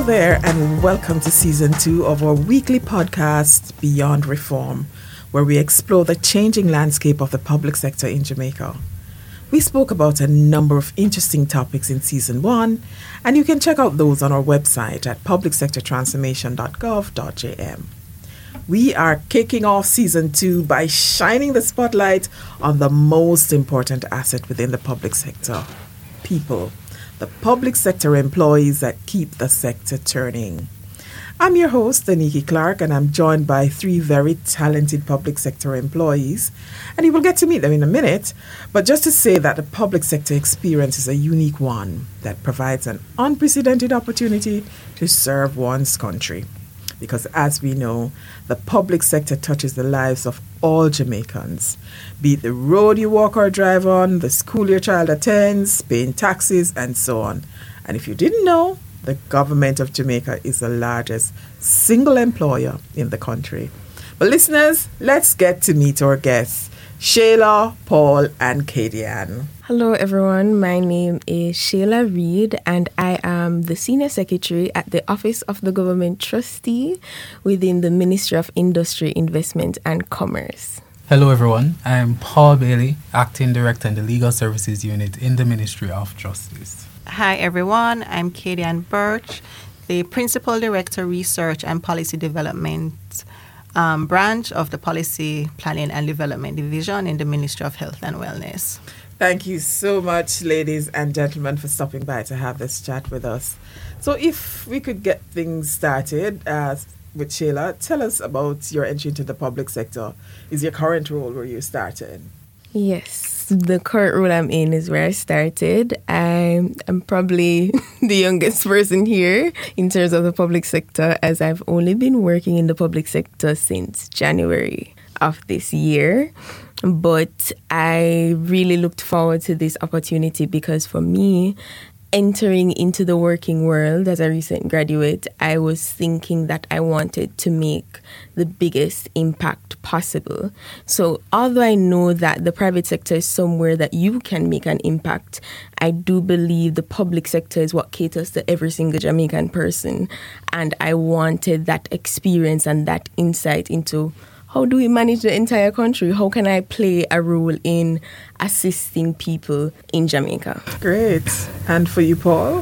there, and welcome to season 2 of our weekly podcast, Beyond Reform, where we explore the changing landscape of the public sector in Jamaica. We spoke about a number of interesting topics in season 1, and you can check out those on our website at publicsectortransformation.gov.jm. We are kicking off season 2 by shining the spotlight on the most important asset within the public sector: people. The public sector employees that keep the sector turning. I'm your host, Daniki Clark, and I'm joined by 3 very talented public sector employees, and you will get to meet them in a minute. But just to say that the public sector experience is a unique one that provides an unprecedented opportunity to serve one's country. Because as we know, the public sector touches the lives of all Jamaicans, be it the road you walk or drive on, the school your child attends, paying taxes, and so on. And if you didn't know, the government of Jamaica is the largest single employer in the country. But listeners, let's get to meet our guests, Shayla, Paul, and Kadian. Hello everyone, my name is Shayla Reid and I am the Senior Secretary at the Office of the Government Trustee within the Ministry of Industry, Investment and Commerce. Hello everyone, I am Paul Bailey, Acting Director in the Legal Services Unit in the Ministry of Justice. Hi everyone, I'm Kadian Birch, the Principal Director, Research and Policy Development branch of the Policy Planning and Development Division in the Ministry of Health and Wellness. Thank you so much, ladies and gentlemen, for stopping by to have this chat with us. So if we could get things started with Shayla, tell us about your entry into the public sector. Is your current role where you started? Yes, the current role I'm in is where I started. I'm probably the youngest person here in terms of the public sector, as I've only been working in the public sector since January of this year. But I really looked forward to this opportunity because for me, entering into the working world as a recent graduate, I was thinking that I wanted to make the biggest impact possible. So although I know that the private sector is somewhere that you can make an impact, I do believe the public sector is what caters to every single Jamaican person. And I wanted that experience and that insight into how do we manage the entire country? How can I play a role in assisting people in Jamaica? Great. And for you, Paul?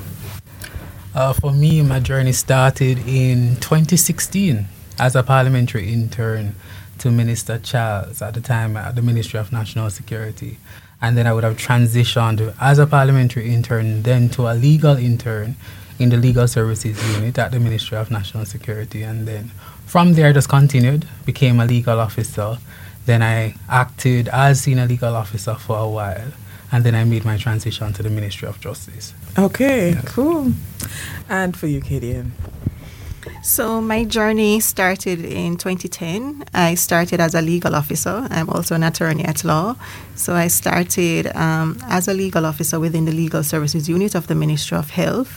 For me, my journey started in 2016 as a parliamentary intern to Minister Charles at the time at the Ministry of National Security. And then I would have transitioned as a parliamentary intern, then to a legal intern in the Legal Services Unit at the Ministry of National Security. And then from there, I just continued, became a legal officer. Then I acted as senior legal officer for a while. And then I made my transition to the Ministry of Justice. Okay, cool. And for you, Kadian? So my journey started in 2010. I started as a legal officer. I'm also an attorney at law. So I started as a legal officer within the Legal Services Unit of the Ministry of Health.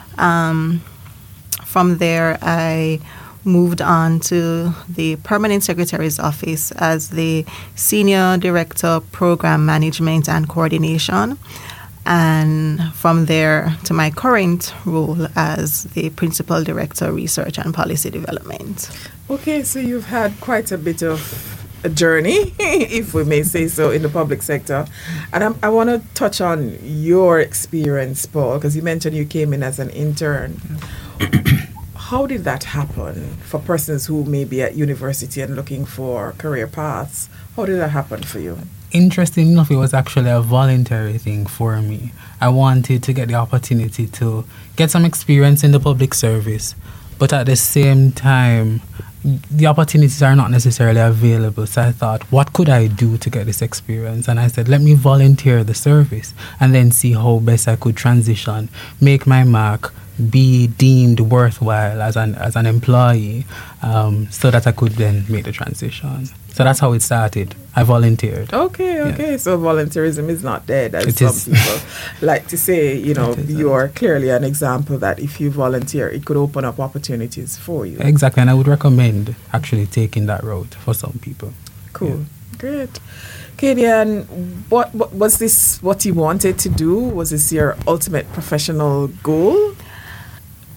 From there, I moved on to the Permanent Secretary's Office as the Senior Director, Program Management and Coordination. And from there to my current role as the Principal Director, Research and Policy Development. Okay, so you've had quite a bit of a journey, if we may say so, in the public sector. And I want to touch on your experience, Paul, because you mentioned you came in as an intern. How did that happen for persons who may be at university and looking for career paths? How did that happen for you? Interesting enough, it was actually a voluntary thing for me. I wanted to get the opportunity to get some experience in the public service, but at the same time, the opportunities are not necessarily available. So I thought, what could I do to get this experience? And I said, let me volunteer the service and then see how best I could transition, make my mark, be deemed worthwhile as an employee, so that I could then make the transition. So that's how it started. I volunteered. Okay. Yeah. So volunteerism is not dead, as It some is. people like to say. You know, you are clearly an example that if you volunteer, it could open up opportunities for you. Exactly, and I would recommend actually taking that route for some people. Cool. Yeah. Great. Kadian, what was this what you wanted to do? Was this your ultimate professional goal?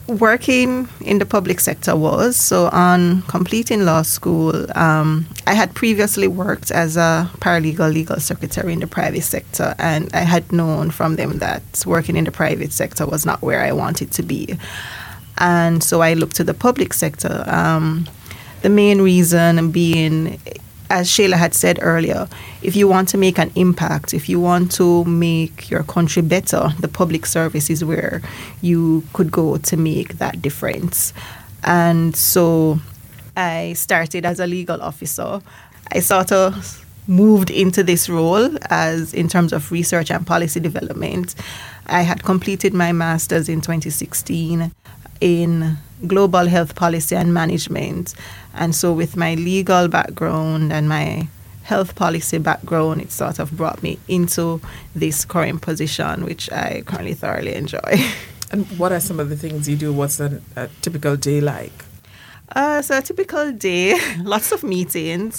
working in the public sector was. So on completing law school, I had previously worked as a paralegal legal secretary in the private sector, and I had known from them that working in the private sector was not where I wanted to be. And so I looked to the public sector. The main reason being, as Shayla had said earlier, if you want to make an impact, if you want to make your country better, the public service is where you could go to make that difference. And so I started as a legal officer. I sort of moved into this role as in terms of research and policy development. I had completed my master's in 2016 in global health policy and management. And so with my legal background and my health policy background, it sort of brought me into this current position, which I currently thoroughly enjoy. And what are some of the things you do? What's a typical day like? So a typical day, lots of meetings.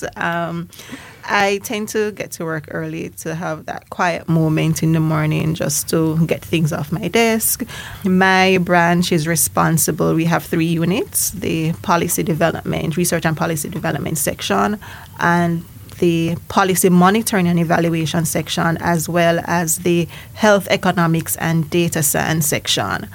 I tend to get to work early to have that quiet moment in the morning just to get things off my desk. My branch is responsible. We have 3 units, the policy development, research and policy development section, and the policy monitoring and evaluation section, as well as the health economics and data science section.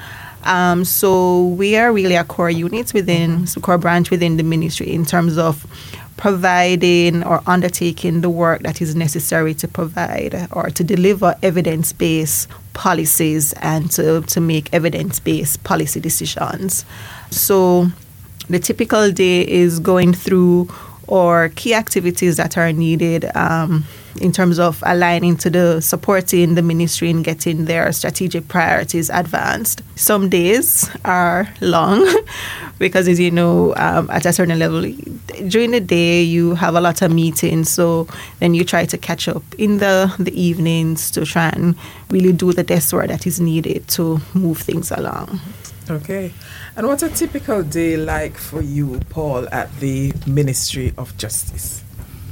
So we are really a core unit core branch within the ministry in terms of providing or undertaking the work that is necessary to provide or to deliver evidence-based policies and to make evidence-based policy decisions. So the typical day is going through or key activities that are needed in terms of aligning to the supporting the ministry in getting their strategic priorities advanced. Some days are long because, as you know, at a certain level, during the day you have a lot of meetings, so then you try to catch up in the evenings to try and really do the desk work that is needed to move things along. Okay. And what's a typical day like for you, Paul, at the Ministry of Justice?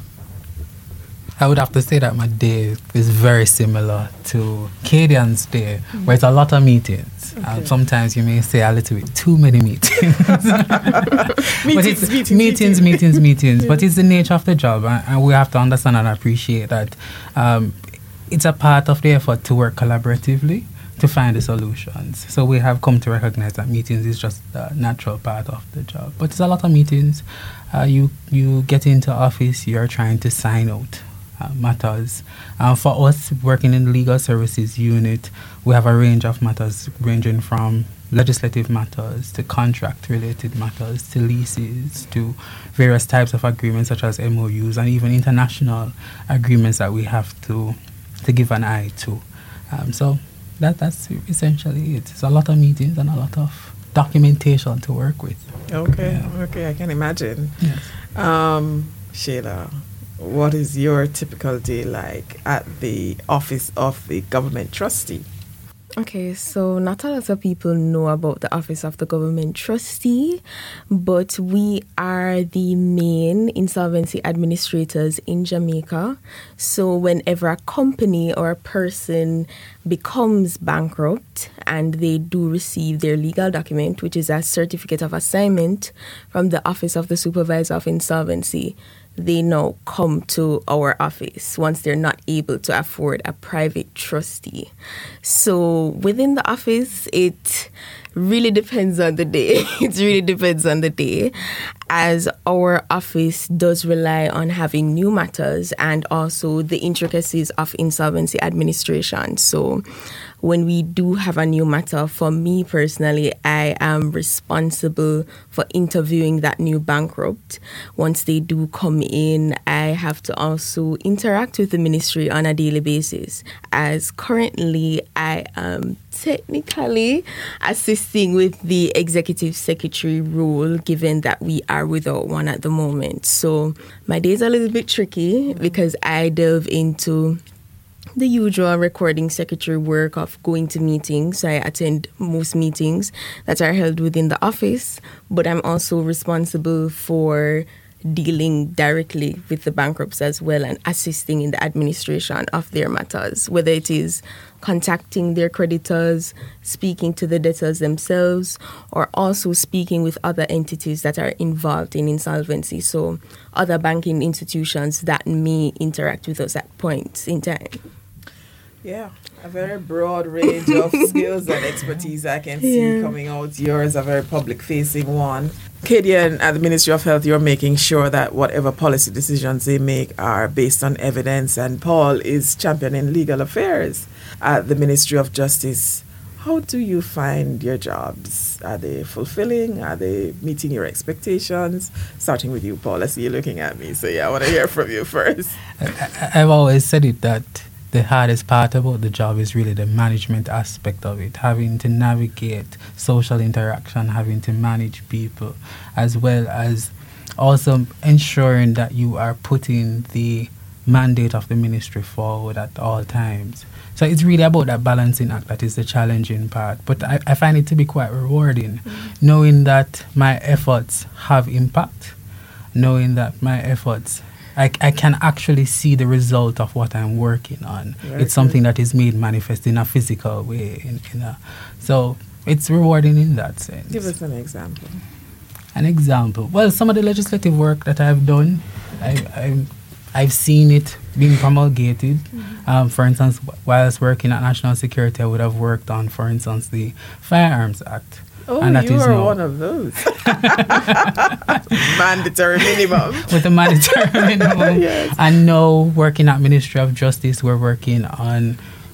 I would have to say that my day is very similar to Cadian's day, where it's a lot of meetings. Okay. Sometimes you may say a little bit too many meetings. meetings. But it's the nature of the job, and we have to understand and appreciate that it's a part of the effort to work collaboratively to find the solutions. So we have come to recognize that meetings is just a natural part of the job. But it's a lot of meetings. You get into office, you're trying to sign out matters. For us working in the legal services unit, we have a range of matters ranging from legislative matters to contract-related matters to leases to various types of agreements such as MOUs and even international agreements that we have to give an eye to. So that's essentially it. It's a lot of meetings and a lot of documentation to work with. Okay, I can imagine. Yes. Shayla, what is your typical day like at the office of the government trustee? Okay, so not a lot of people know about the Office of the Government Trustee, but we are the main insolvency administrators in Jamaica. So whenever a company or a person becomes bankrupt and they do receive their legal document, which is a certificate of assignment from the Office of the Supervisor of Insolvency, they now come to our office once they're not able to afford a private trustee. So within the office, it really depends on the day. It really depends on the day, as our office does rely on having new matters and also the intricacies of insolvency administration. So when we do have a new matter, for me personally, I am responsible for interviewing that new bankrupt. Once they do come in, I have to also interact with the ministry on a daily basis, as currently I am technically assisting with the executive secretary role, given that we are without one at the moment. So my days are a little bit tricky because I delve into the usual recording secretary work of going to meetings. I attend most meetings that are held within the office, but I'm also responsible for dealing directly with the bankrupts as well and assisting in the administration of their matters, whether it is contacting their creditors, speaking to the debtors themselves, or also speaking with other entities that are involved in insolvency. So other banking institutions that may interact with us at points in time. Yeah, a very broad range of skills and expertise I can see coming out. Yours a very public-facing one. Kadian, at the Ministry of Health, you're making sure that whatever policy decisions they make are based on evidence, and Paul is championing legal affairs at the Ministry of Justice. How do you find your jobs? Are they fulfilling? Are they meeting your expectations? Starting with you, Paul. I see you looking at me, so I want to hear from you first. I've always said it that the hardest part about the job is really the management aspect of it, having to navigate social interaction, having to manage people, as well as also ensuring that you are putting the mandate of the ministry forward at all times. So it's really about that balancing act that is the challenging part. But I find it to be quite rewarding, knowing that my efforts have impact, knowing that my efforts I can actually see the result of what I'm working on. It's something that is made manifest in a physical way. So it's rewarding in that sense. Give us an example. An example. Well, some of the legislative work that I've done, I've seen it being promulgated. For instance, while I was working at National Security, I would have worked on, for instance, the Firearms Act. Oh, and you are one of those. Mandatory minimum. With the mandatory minimum. Yes. And now, working at Ministry of Justice, we're working on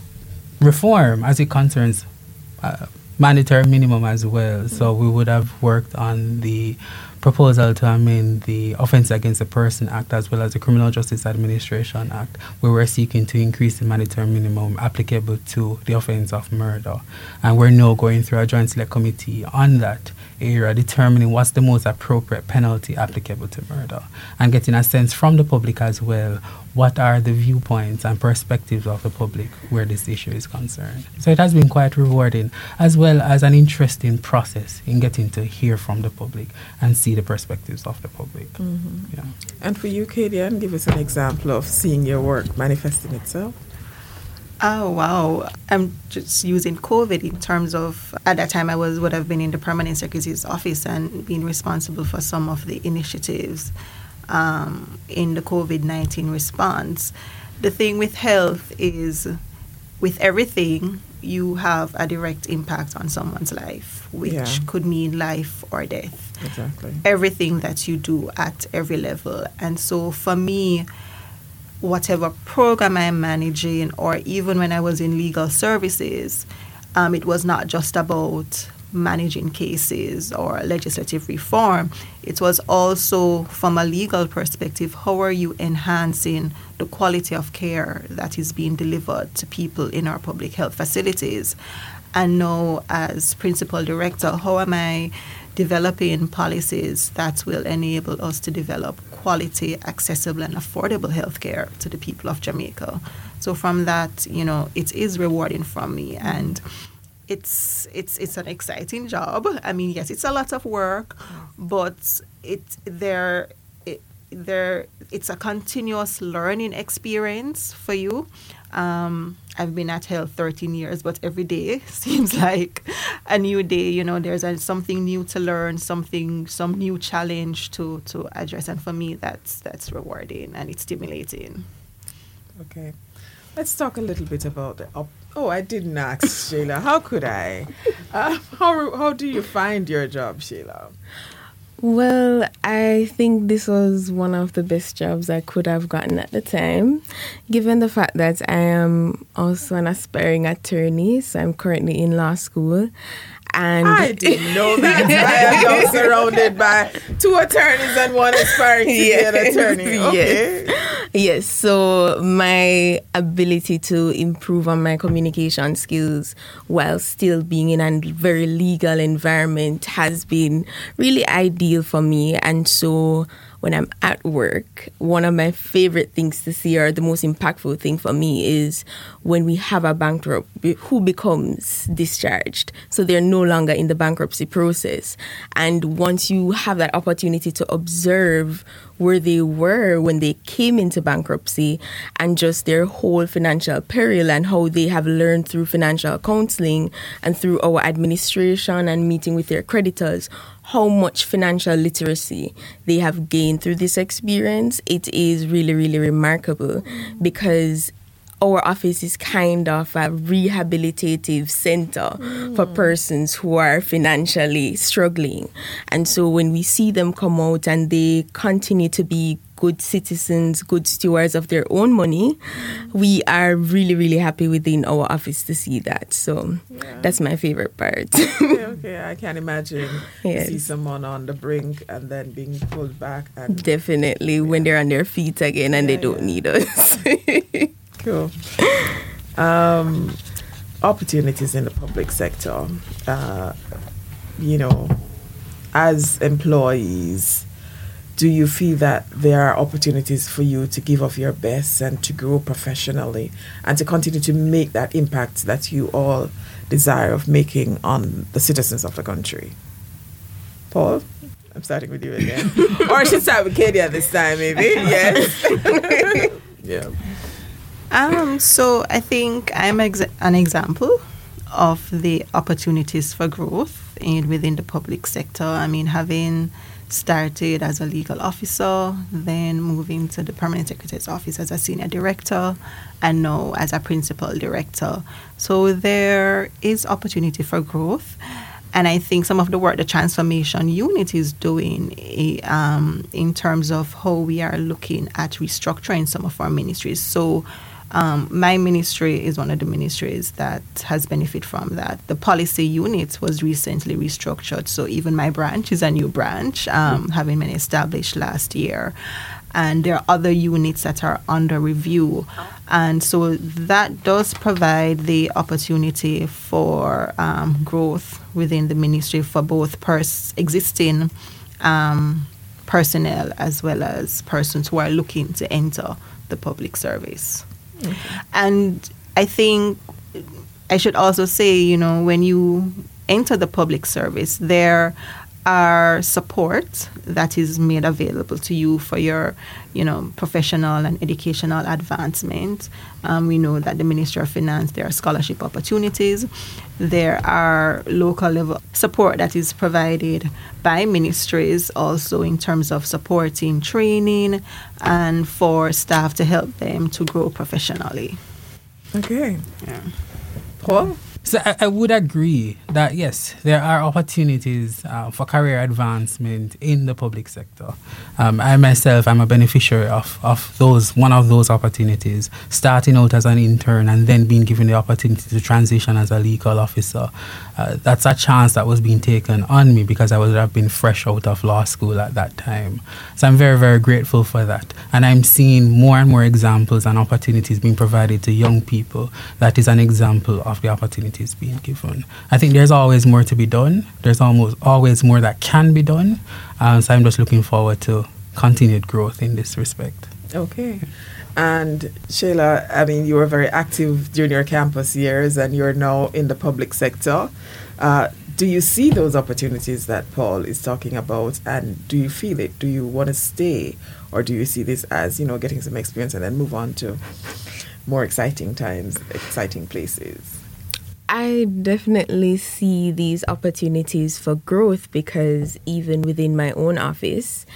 reform as it concerns mandatory minimum as well. So we would have worked on the proposal to amend the Offence Against a Person Act as well as the Criminal Justice Administration Act, where we're seeking to increase the mandatory minimum applicable to the offence of murder. And we're now going through a joint select committee on that area, determining what's the most appropriate penalty applicable to murder, and getting a sense from the public as well, what are the viewpoints and perspectives of the public where this issue is concerned. So it has been quite rewarding, as well as an interesting process in getting to hear from the public and see the perspectives of the public. Yeah. And for you, Kadian, give us an example of seeing your work manifesting itself. Oh, wow. I'm just using COVID in terms of, at that time I would have been in the Permanent Secretary's office and being responsible for some of the initiatives in the COVID-19 response. The thing with health is, with everything, you have a direct impact on someone's life, which could mean life or death. Exactly. Everything that you do at every level. And so for me, whatever program I'm managing, or even when I was in legal services, it was not just about managing cases or legislative reform. It was also, from a legal perspective, how are you enhancing the quality of care that is being delivered to people in our public health facilities? And now, as principal director, how am I developing policies that will enable us to develop quality, accessible, and affordable healthcare to the people of Jamaica? So from that, it is rewarding for me, and it's an exciting job. I mean, yes, it's a lot of work, but it's a continuous learning experience for you. I've been at health 13 years, but every day seems like a new day. There's something new to learn, some new challenge to address, and for me, that's rewarding and it's stimulating. Okay, let's talk a little bit about the I didn't ask Sheila. How could I? How do you find your job, Sheila? Well, I think this was one of the best jobs I could have gotten at the time, given the fact that I am also an aspiring attorney, so I'm currently in law school. And I didn't know that. I am now surrounded by 2 attorneys and 1 aspiring to be an attorney. Okay. Yes, so my ability to improve on my communication skills while still being in a very legal environment has been really ideal for me. And so when I'm at work, one of my favorite things to see, or the most impactful thing for me, is when we have a bankrupt who becomes discharged. So they're no longer in the bankruptcy process. And once you have that opportunity to observe where they were when they came into bankruptcy and just their whole financial peril and how they have learned through financial counseling and through our administration and meeting with their creditors how much financial literacy they have gained through this experience. It is really, really remarkable because our office is kind of a rehabilitative center for persons who are financially struggling. And so when we see them come out and they continue to be good citizens, good stewards of their own money, we are really, really happy within our office to see that. So that's my favorite part. Okay, I can imagine Yes. to see someone on the brink and then being pulled back. And Definitely, when they're on their feet again and they don't need us. cool. Opportunities in the public sector. As employees, do you feel that there are opportunities for you to give of your best and to grow professionally and to continue to make that impact that you all desire of making on the citizens of the country? Paul, I'm starting with you again. Or I should start with Katie at this time, maybe. Yes. Yeah. So I think I'm an example of the opportunities for growth within the public sector. I mean, having started as a legal officer, then moving to the Permanent Secretary's office as a senior director, and now as a principal director. So there is opportunity for growth. And I think some of the work the Transformation Unit is doing in terms of how we are looking at restructuring some of our ministries. So my ministry is one of the ministries that has benefited from that. The policy unit was recently restructured, so even my branch is a new branch, having been established last year. And there are other units that are under review. And so that does provide the opportunity for growth within the ministry for both existing personnel as well as persons who are looking to enter the public service. Okay. And I think I should also say, when you enter the public service, there are support that is made available to you for your, professional and educational advancement. We know that the Ministry of Finance, there are scholarship opportunities. There are local level support that is provided by ministries also in terms of supporting training and for staff to help them to grow professionally. Okay. Yeah. Paul? So I would agree that, yes, there are opportunities for career advancement in the public sector. I myself am a beneficiary of one of those opportunities, starting out as an intern and then being given the opportunity to transition as a legal officer. That's a chance that was being taken on me because I would have been fresh out of law school at that time. So I'm very, very grateful for that. And I'm seeing more and more examples and opportunities being provided to young people. That is an example of the opportunity is being given. I think there's always more to be done. There's always more that can be done. So I'm just looking forward to continued growth in this respect. Okay. And Shayla, I mean, you were very active during your campus years and you're now in the public sector. Do you see those opportunities that Paul is talking about and do you feel it? Do you want to stay or do you see this as, getting some experience and then move on to more exciting times, exciting places? I definitely see these opportunities for growth because even within my own office,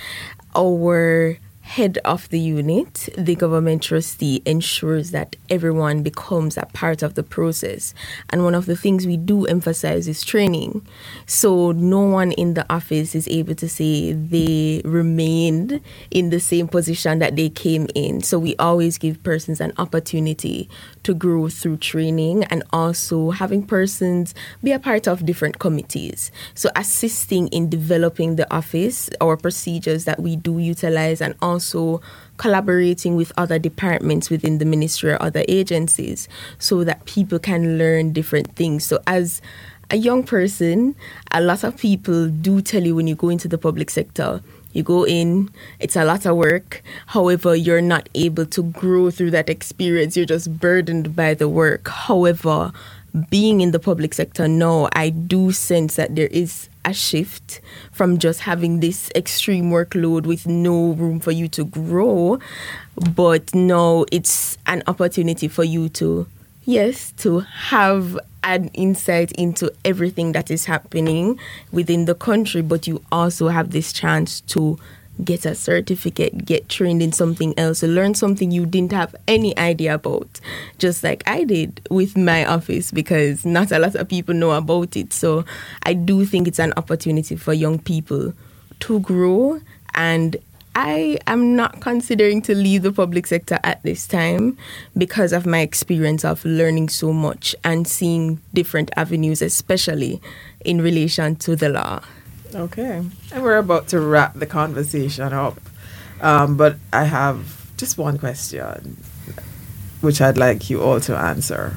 our head of the unit, the government trustee, ensures that everyone becomes a part of the process. And one of the things we do emphasize is training. So no one in the office is able to say they remained in the same position that they came in. So we always give persons an opportunity to grow through training and also having persons be a part of different committees. So assisting in developing the office, our procedures that we do utilize, and also collaborating with other departments within the ministry or other agencies so that people can learn different things. So as a young person, a lot of people do tell you when you go into the public sector, you go in, it's a lot of work. However, you're not able to grow through that experience. You're just burdened by the work. However, being in the public sector now, I do sense that there is a shift from just having this extreme workload with no room for you to grow, but now it's an opportunity for you to, yes, to have an insight into everything that is happening within the country, but you also have this chance to get a certificate, get trained in something else, learn something you didn't have any idea about, just like I did with my office, because not a lot of people know about it. So I do think it's an opportunity for young people to grow, and I am not considering to leave the public sector at this time because of my experience of learning so much and seeing different avenues, especially in relation to the law. Okay. And we're about to wrap the conversation up. But I have just one question, which I'd like you all to answer.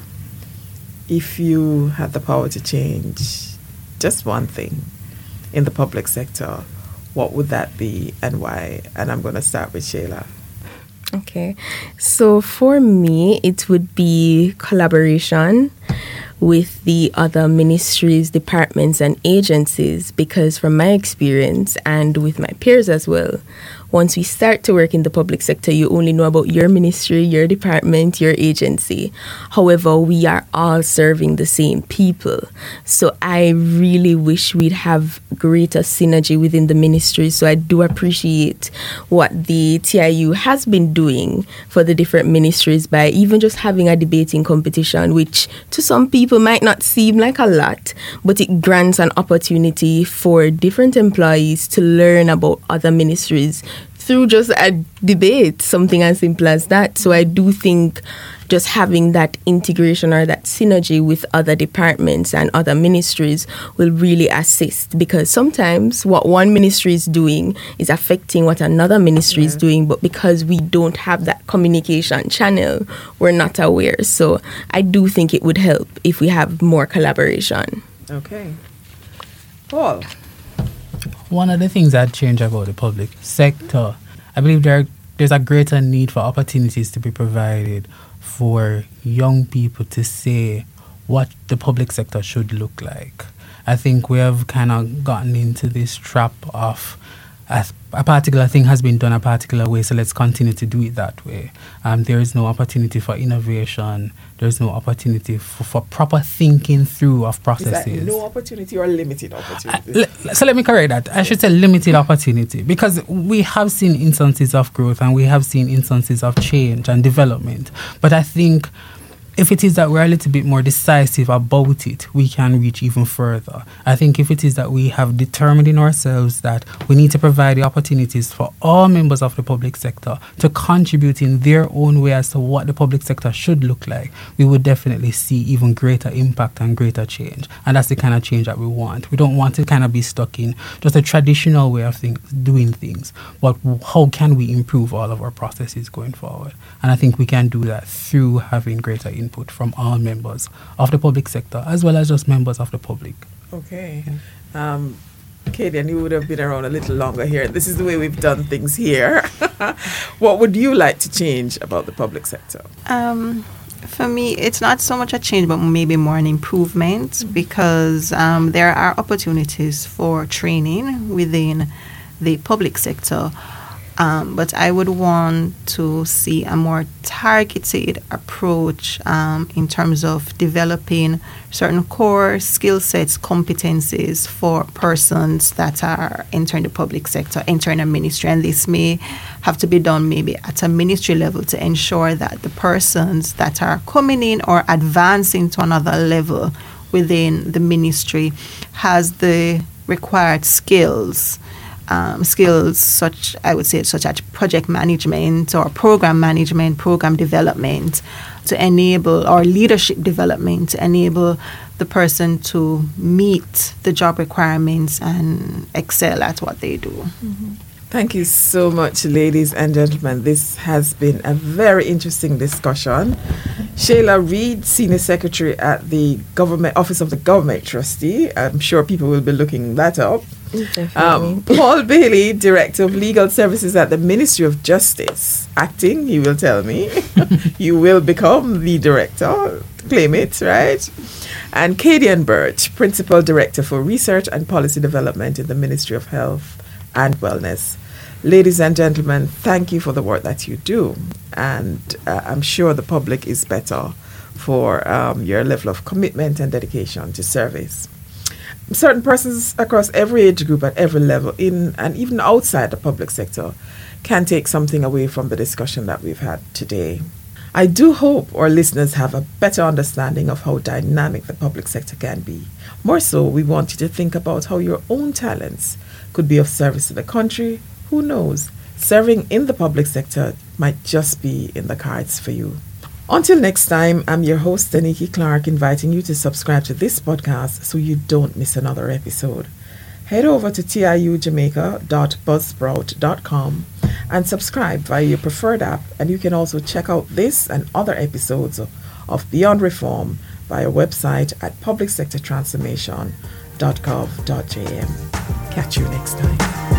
If you had the power to change just one thing in the public sector, what would that be and why? And I'm going to start with Shayla. Okay. So for me, it would be collaboration with the other ministries, departments, and agencies, because from my experience and with my peers as well, once we start to work in the public sector, you only know about your ministry, your department, your agency. However, we are all serving the same people. So I really wish we'd have greater synergy within the ministry. So I do appreciate what the TIU has been doing for the different ministries by even just having a debating competition, which to some people might not seem like a lot, but it grants an opportunity for different employees to learn about other ministries through just a debate, something as simple as that. So I do think just having that integration or that synergy with other departments and other ministries will really assist, because sometimes what one ministry is doing is affecting what another ministry is doing, but because we don't have that communication channel, we're not aware. So I do think it would help if we have more collaboration. Okay. Paul? One of the things that change about the public sector, I believe there's a greater need for opportunities to be provided for young people to say what the public sector should look like. I think we have kind of gotten into this trap of a particular thing has been done a particular way, so let's continue to do it that way. There is no opportunity for innovation. There is no opportunity for proper thinking through of processes. Is that no opportunity or limited opportunity? So let me correct that. I should say limited opportunity, because we have seen instances of growth and we have seen instances of change and development. But I think if it is that we're a little bit more decisive about it, we can reach even further. I think if it is that we have determined in ourselves that we need to provide the opportunities for all members of the public sector to contribute in their own way as to what the public sector should look like, we would definitely see even greater impact and greater change. And that's the kind of change that we want. We don't want to kind of be stuck in just a traditional way of doing things, but how can we improve all of our processes going forward? And I think we can do that through having greater input from all members of the public sector, as well as just members of the public. Okay. Katie, and you would have been around a little longer here. This is the way we've done things here. What would you like to change about the public sector? For me, it's not so much a change, but maybe more an improvement, because there are opportunities for training within the public sector. But I would want to see a more targeted approach in terms of developing certain core skill sets, competencies for persons that are entering the public sector, entering a ministry. And this may have to be done maybe at a ministry level to ensure that the persons that are coming in or advancing to another level within the ministry has the required skills such as project management or program management, program development, to enable, or leadership development, to enable the person to meet the job requirements and excel at what they do. Mm-hmm. Thank you so much, ladies and gentlemen. This has been a very interesting discussion. Shayla Reid, Senior Secretary at the Office of the Government Trustee. I'm sure people will be looking that up. Definitely. Paul Bailey, Director of Legal Services at the Ministry of Justice, acting, he will tell me. You will become the director, claim it, right? And Cadian Birch, Principal Director for Research and Policy Development in the Ministry of Health and Wellness. Ladies and gentlemen, thank you for the work that you do. And I'm sure the public is better for your level of commitment and dedication to service. Certain persons across every age group at every level, in and even outside the public sector, can take something away from the discussion that we've had today. I do hope our listeners have a better understanding of how dynamic the public sector can be. More so, we want you to think about how your own talents could be of service to the country. Who knows? Serving in the public sector might just be in the cards for you. Until next time, I'm your host, Deniki Clark, inviting you to subscribe to this podcast so you don't miss another episode. Head over to tiujamaica.buzzsprout.com and subscribe via your preferred app, and you can also check out this and other episodes of Beyond Reform via website at publicsectortransformation.gov.jm. Catch you next time.